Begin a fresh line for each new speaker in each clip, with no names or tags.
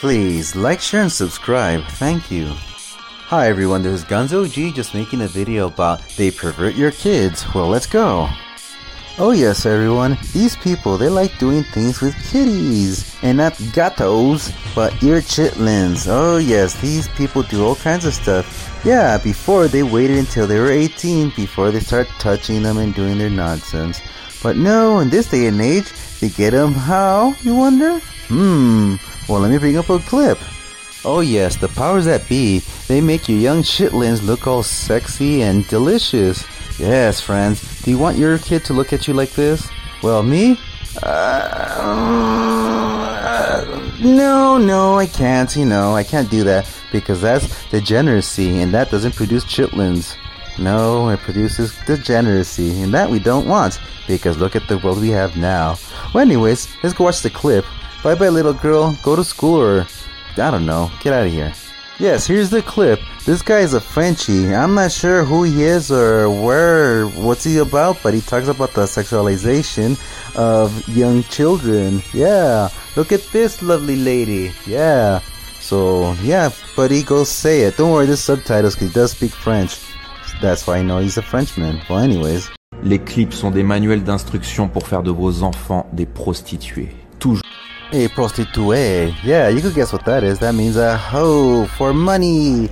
Please like, share, and subscribe. Thank you. Hi everyone, this is Gonzo G just making a video about they pervert your kids. Well, let's go. Oh yes everyone, these people, they like doing things with kitties. And not gatos, but ear chitlins. Oh yes, these people do all kinds of stuff. Yeah, before they waited until they were 18 before they start touching them and doing their nonsense. But no, in this day and age, they get them how, you wonder? Well let me bring up a clip. Oh yes, the powers that be, they make your young chitlins look all sexy and delicious. Yes, friends, do you want your kid to look at you like this? Well, me? No, I can't, I can't do that because that's degeneracy and that doesn't produce chitlins. No, it produces degeneracy and that we don't want because look at the world we have now. Well, anyways, let's go watch the clip. Bye bye little girl, go to school or I don't know, get out of here. Yes, here's the clip. This guy is a Frenchie. I'm not sure who he is or what's he about, but he talks about the sexualization of young children. Yeah, look at this lovely lady. Yeah, so yeah, buddy, go say it. Don't worry, there's subtitles because he does speak French. That's why I know he's a Frenchman. Well, anyways.
Les clips sont des manuels d'instruction pour faire de vos enfants des prostituées. Toujours.
A prostituée. Yeah, you could guess what that is. That means a hoe for money.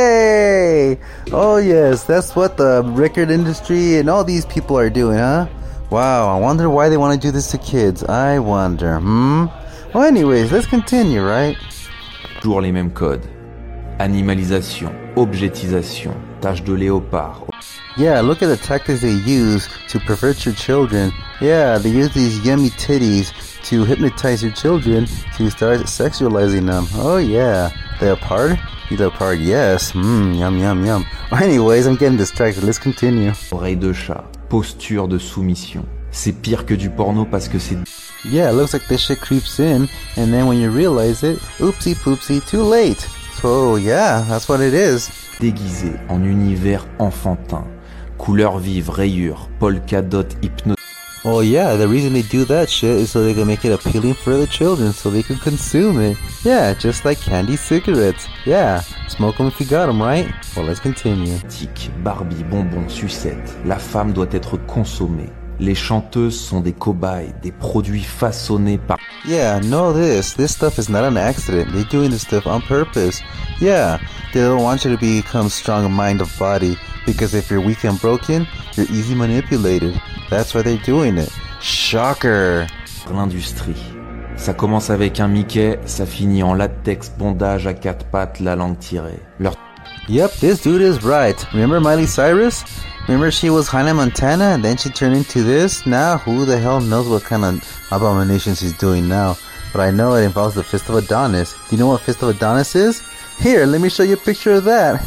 Yay! Oh yes, that's what the record industry and all these people are doing, huh? Wow, I wonder why they want to do this to kids. I wonder, Well anyways, let's continue, right?
Toujours les mêmes codes. Animalisation, objetisation, tache de léopard.
Yeah, look at the tactics they use to pervert your children. Yeah, they use these yummy titties to hypnotize your children to start sexualizing them. Oh yeah, leopard? Leopard, yes. Yum, yum, yum. Anyways, I'm getting distracted. Let's continue.
Oreille de chat, posture de soumission. C'est pire que du porno parce que c'est...
Yeah, it looks like this shit creeps in, and then when you realize it, oopsie poopsie, too late. So yeah, that's what it is.
Déguisé en univers enfantin. Couleurs vives, rayures, polka dot, hypnose.
Oh yeah, the reason they do that shit is so they can make it appealing for the children so they can consume it. Yeah, just like candy cigarettes. Yeah, smoke them if you got them, right? Well, let's continue.
Tic, Barbie, bonbons, sucettes. La femme doit être consommée. Les chanteuses sont des cobayes, des produits façonnés par...
Yeah, know this. This stuff is not an accident. They're doing this stuff on purpose. Yeah, they don't want you to become strong in mind of body. Because if you're weak and broken, you're easy manipulated. That's why they're doing it. Shocker!
L'industrie. Ça commence avec un Mickey, ça finit en latex, bondage à quatre pattes, la langue tirée.
Yep, this dude is right. Remember Miley Cyrus? Remember she was Hannah Montana and then she turned into this? Now who the hell knows what kind of abomination she's doing now? But I know it involves the Fist of Adonis. Do you know what Fist of Adonis is? Here, let me show you a picture of that.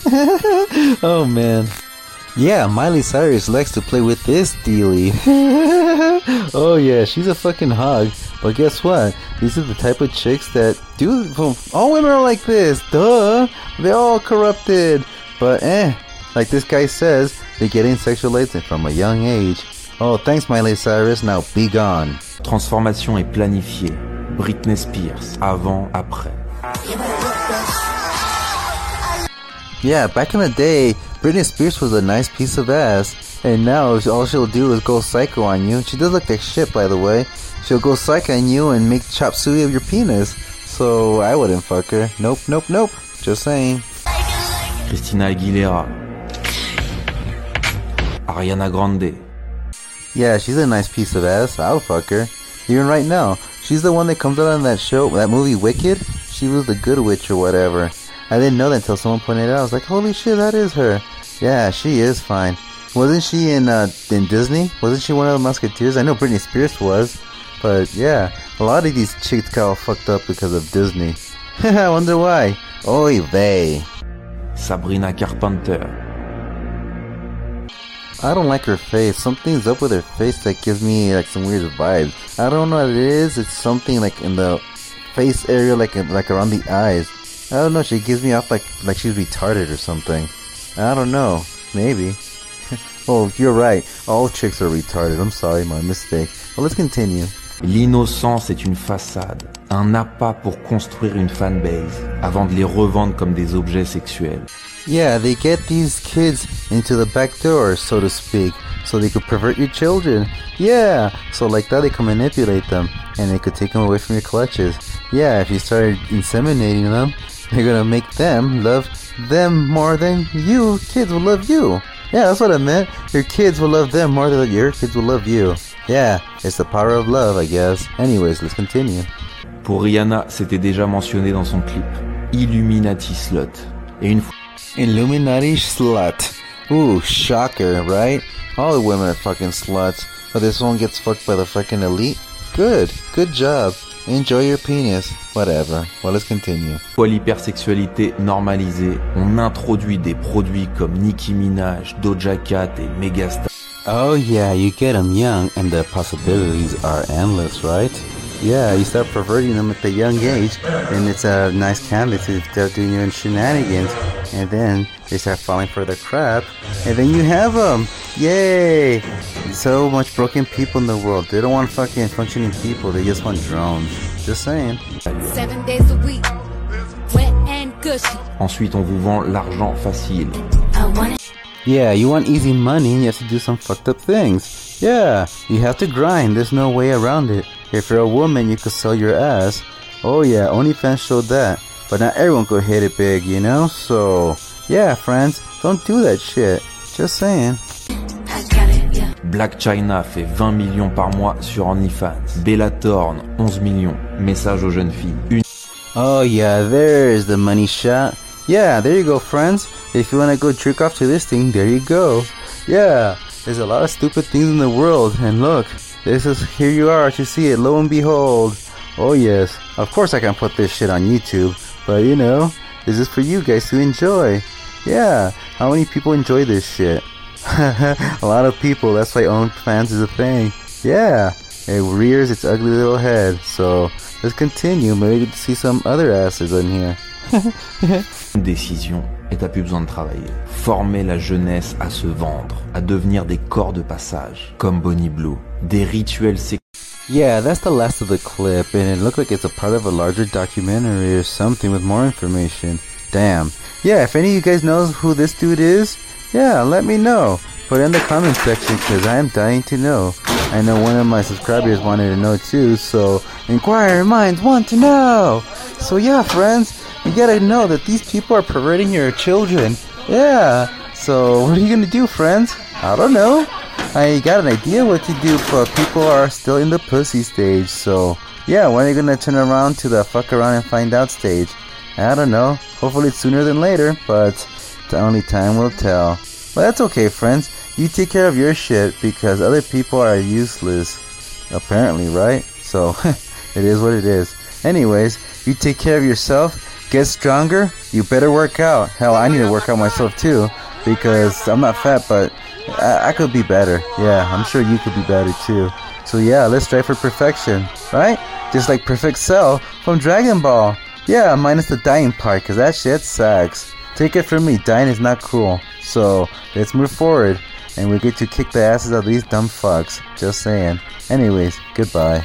Oh man. Yeah, Miley Cyrus likes to play with this dealie. Oh yeah, she's a fucking hog. But guess what? These are the type of chicks that do... All women are like this. Duh. They're all corrupted. But like this guy says, they're getting sexualized from a young age. Oh, thanks Miley Cyrus. Now be gone.
Transformation est planifiée. Britney Spears. Avant, après.
Yeah, back in the day, Britney Spears was a nice piece of ass. And now all she'll do is go psycho on you. She does look like shit, by the way. She'll go psycho on you and make chop suey of your penis. So I wouldn't fuck her. Nope. Just saying.
Christina Aguilera. Ariana Grande.
Yeah, she's a nice piece of ass. I'll fuck her. Even right now. She's the one that comes out on that show, that movie Wicked. She was the good witch or whatever. I didn't know that until someone pointed it out. I was like, holy shit, that is her. Yeah, she is fine. Wasn't she in Disney? Wasn't she one of the Musketeers? I know Britney Spears was. But yeah, a lot of these chicks got all fucked up because of Disney. I wonder why. Oy vey.
Sabrina Carpenter.
I don't like her face. Something's up with her face that gives me like some weird vibes. I don't know what it is. It's something like in the face area, like around the eyes. I don't know. She gives me off like she's retarded or something. I don't know. Maybe. Oh, you're right. All chicks are retarded. I'm sorry, my mistake. Well, let's continue.
L'innocence est une façade, un appât pour construire une fanbase, avant de les revendre comme des objets sexuels.
Yeah, they get these kids into the back door, so to speak, so they could pervert your children. Yeah, so like that they can manipulate them, and they could take them away from your clutches. Yeah, if you started inseminating them, they're gonna make them love them more than you kids will love you. Yeah, that's what I meant. Your kids will love them more than your kids will love you. Yeah, it's the power of love, I guess. Anyways, let's continue.
Pour Rihanna, c'était déjà mentionné dans son clip. Illuminati slut. Et une fois...
Illuminati slut. Ooh, shocker, right? All the women are fucking sluts. But this one gets fucked by the fucking elite? Good job. Enjoy your penis. Whatever. Well, let's continue.
Pour l'hypersexualité normalisée, on introduit des produits comme Nicki Minaj, Doja Cat et Megastar.
Oh yeah, you get them young and the possibilities are endless, right? Yeah, you start perverting them at the young age and it's a nice canvas to start doing your own shenanigans, and then they start falling for the crap and then you have them. Yay! So much broken people in the world. They don't want fucking functioning people, they just want drones. Just saying.
7 days a week, wet and gushy.
Ensuite, on vous vend l'argent facile.
Yeah, you want easy money and you have to do some fucked up things. Yeah, you have to grind, there's no way around it. If you're a woman, you could sell your ass. Oh yeah, OnlyFans showed that. But not everyone could hit it big, you know? So, yeah, friends, don't do that shit. Just saying.
Black China fait 20 millions par mois sur OnlyFans. Bella Thorne, 11 millions. Message aux jeunes filles.
Oh yeah, there's the money shot. Yeah, there you go, friends. If you want to go jerk off to this thing, there you go. Yeah, there's a lot of stupid things in the world. And look, here you are to see it, lo and behold. Oh yes, of course I can put this shit on YouTube. But you know, this is for you guys to enjoy. Yeah, how many people enjoy this shit? A lot of people, that's why OnlyFans is a thing. Yeah, it rears its ugly little head. So, let's continue, maybe we get to see some other asses in here.
Une décision, et t'as plus besoin de travailler. Former la jeunesse à se vendre, à devenir des corps de passage, comme Bonnie Blue. Des rituels sexuels.
Yeah, that's the last of the clip, and it looked like it's a part of a larger documentary or something with more information. Damn. Yeah, if any of you guys know who this dude is, yeah, let me know. Put it in the comment section, because I am dying to know. I know one of my subscribers wanted to know too, so inquiring minds want to know. So yeah, friends, you gotta know that these people are perverting your children. Yeah, so what are you gonna do, friends? I don't know. I got an idea what to do, but people are still in the pussy stage, so yeah, when are you gonna turn around to the fuck around and find out stage? I don't know. Hopefully it's sooner than later, but only time will tell. But that's okay, friends. You take care of your shit because other people are useless. Apparently, right? So, it is what it is. Anyways, you take care of yourself, get stronger, you better work out. Hell, I need to work out myself too because I'm not fat, but I could be better. Yeah, I'm sure you could be better too. So yeah, let's strive for perfection, right? Just like Perfect Cell from Dragon Ball. Yeah, minus the dying part, cause that shit sucks. Take it from me, dying is not cool. So, let's move forward, and we get to kick the asses of these dumb fucks. Just saying. Anyways, goodbye.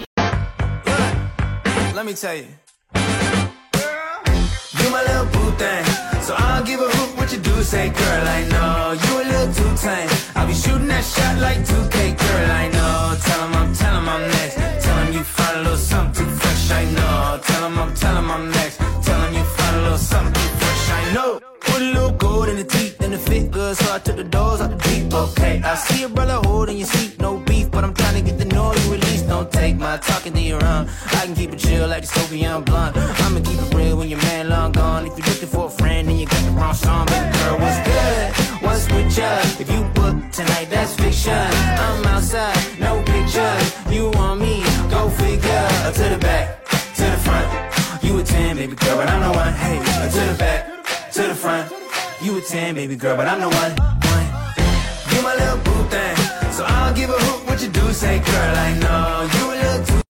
Let me tell you. You my little boo thing, so I don't give a hoot what you do, say girl, I know. You a little too tame, I'll be shooting that shot like 2K, girl, I know. Tell him I'm next, tell him you find a little something too fresh, I know. Tell him I'm next, tell him you find a little something too fresh, I know. Put a little gold in the teeth and the fit good, so I took the doors out the deep, okay. I see a brother holding your seat, no beef, but I'm trying to get the noise you release. Don't take my talking to your own, I can keep it chill like the Soviet blunt. I'ma keep it real when your man long gone. If you're looking for a friend, then you got the wrong song. Baby girl, what's good? What's with ya? If you book tonight, that's fiction. I'm outside, no pictures. You want me? Go figure. To the back, to the front. You a 10, baby girl, but I'm the one. Hey, to the back, to the front. You a 10, baby girl, but I'm the one. You my little boo thing, so I don't give a hoot what you do, say girl, I know. You a little too